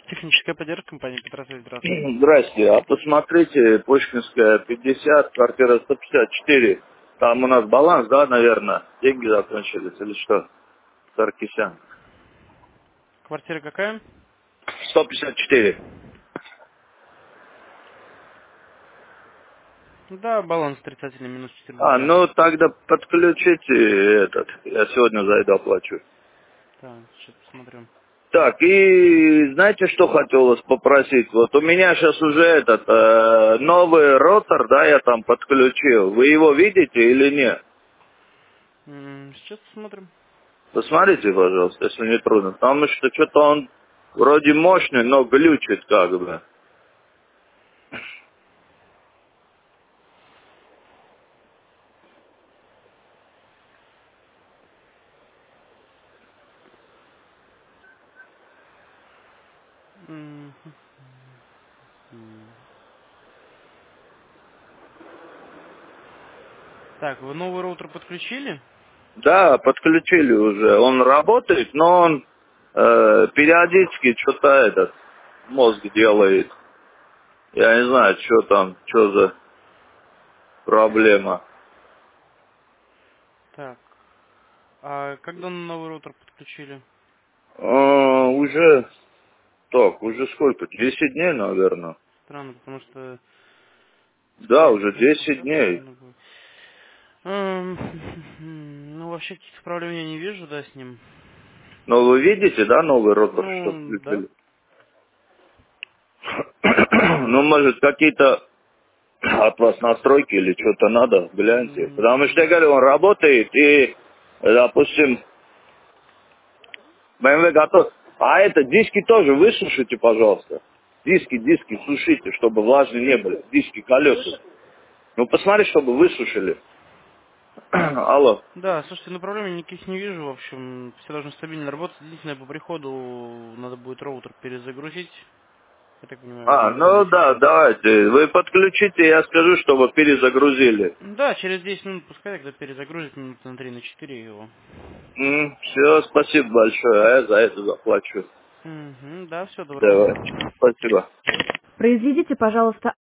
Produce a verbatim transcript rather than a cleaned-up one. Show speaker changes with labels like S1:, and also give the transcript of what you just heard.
S1: Техническая поддержка компании Петросвязь, здравствуйте.
S2: Здрасте, а посмотрите, Пушкинская, пятьдесят, квартира сто пятьдесят четыре. Там у нас баланс, да, наверное? Деньги закончились или что? Саркисян.
S1: Квартира какая?
S2: сто пятьдесят четыре.
S1: Да, баланс отрицательный, минус четыре
S2: А,
S1: рубля.
S2: ну тогда подключите этот. Я сегодня зайду, оплачу.
S1: Так, сейчас посмотрю.
S2: Так, и знаете, что хотел вас попросить? Вот у меня сейчас уже этот э, новый ротор, да, я там подключил. Вы его видите или нет?
S1: М, Сейчас посмотрим.
S2: Посмотрите, пожалуйста, если не трудно. Потому что что-то он вроде мощный, но глючит как бы.
S1: М, м. Так, вы новый роутер подключили?
S2: Да, подключили уже. Он работает, но он э, периодически что-то этот мозг делает. Я не знаю, что там, что за проблема.
S1: Так, а когда новый роутер подключили?
S2: А, уже, так, уже сколько? Десять дней, наверное.
S1: Странно, потому что
S2: Да,
S1: скорее
S2: уже
S1: всего
S2: десять
S1: сейчас
S2: дней.
S1: должно быть. Эм, Ну, вообще каких-то проблем я не вижу, да, с ним.
S2: Но вы видите, да, новый ротор, что
S1: Ну, да.
S2: включили? Ну, может, какие-то от вас настройки или что-то надо, гляньте. Потому что я
S1: М,
S2: говорю, он работает и, допустим, бэ эм вэ готов. А это, диски тоже высушите, пожалуйста. Диски, диски сушите, чтобы влажные не были. Диски, колеса. Ну, посмотри, чтобы высушили. Алло.
S1: Да, слушайте, ну проблем никаких не вижу, в общем, все должны стабильно работать. Единственное, по приходу надо будет роутер перезагрузить. Я так понимаю,
S2: А,
S1: ждем звонок
S2: ну да,
S1: сейчас.
S2: давайте. Вы подключите, я скажу, чтобы перезагрузили.
S1: Да, через десять минут пускай тогда перезагрузит минут на три, на четыре его.
S2: Все, спасибо большое, а я за это заплачу.
S1: Угу, да, все, доброго.
S2: Давай. Спасибо.
S3: Произведите, пожалуйста,